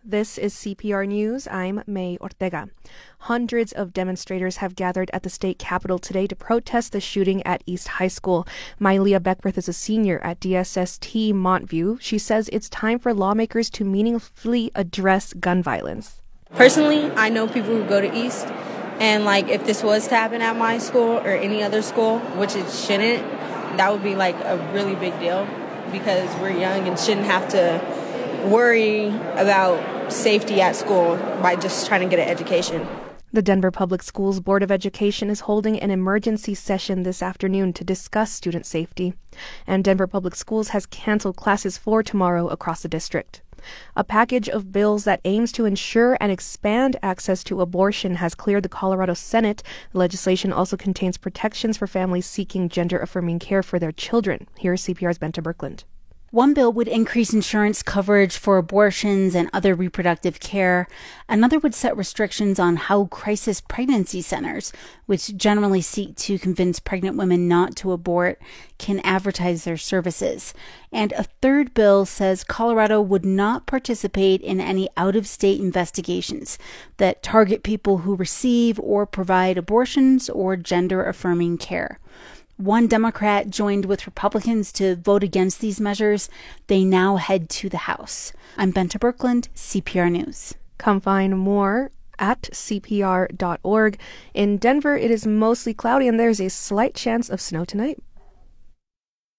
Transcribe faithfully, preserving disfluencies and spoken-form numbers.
This is C P R News. I'm May Ortega. Hundreds of demonstrators have gathered at the state capitol today to protest the shooting at East High School. Mylia Beckworth is a senior at D S S T Montview. She says it's time for lawmakers to meaningfully address gun violence. Personally, I know people who go to East, and like if this was to happen at my school or any other school, which it shouldn't, that would be like a really big deal because we're young and shouldn't have to worry about safety at school by just trying to get an education. The Denver Public Schools Board of Education is holding an emergency session this afternoon to discuss student safety. And Denver Public Schools has canceled classes for tomorrow across the district. A package of bills that aims to ensure and expand access to abortion has cleared the Colorado Senate. The legislation also contains protections for families seeking gender-affirming care for their children. Here's C P R's Benta Berkland. One bill would increase insurance coverage for abortions and other reproductive care. Another would set restrictions on how crisis pregnancy centers, which generally seek to convince pregnant women not to abort, can advertise their services. And a third bill says Colorado would not participate in any out-of-state investigations that target people who receive or provide abortions or gender-affirming care. One Democrat joined with Republicans to vote against these measures. They now head to the House. I'm Benta Berkland, C P R News. Come find more at C P R dot org. In Denver, it is mostly cloudy and there's a slight chance of snow tonight.